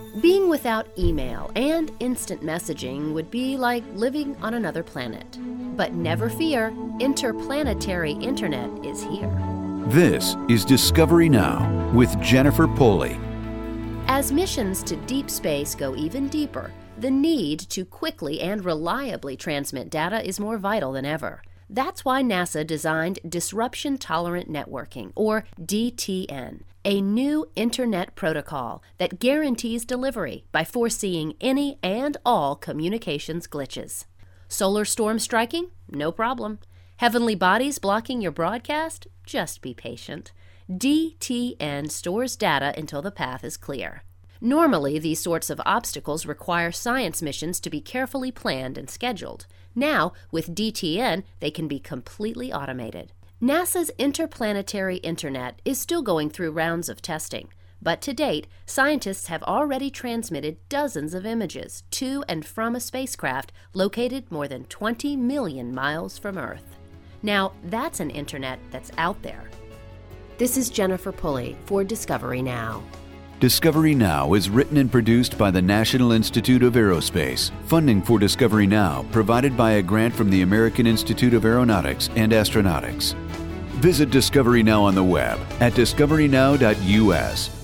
Being without email and instant messaging would be like living on another planet. But never fear, interplanetary internet is here. This is Discovery Now with Jennifer Pulley. As missions to deep space go even deeper, the need to quickly and reliably transmit data is more vital than ever. That's why NASA designed Disruption Tolerant Networking, or DTN, a new Internet protocol that guarantees delivery by foreseeing any and all communications glitches. Solar storm striking? No problem. Heavenly bodies blocking your broadcast? Just be patient. DTN stores data until the path is clear. Normally, these sorts of obstacles require science missions to be carefully planned and scheduled. Now, with DTN, they can be completely automated. NASA's interplanetary internet is still going through rounds of testing, but to date, scientists have already transmitted dozens of images to and from a spacecraft located more than 20 million miles from Earth. Now, that's an internet that's out there. This is Jennifer Pulley for Discovery Now. Discovery Now is written and produced by the National Institute of Aerospace. Funding for Discovery Now provided by a grant from the American Institute of Aeronautics and Astronautics. Visit Discovery Now on the web at discoverynow.us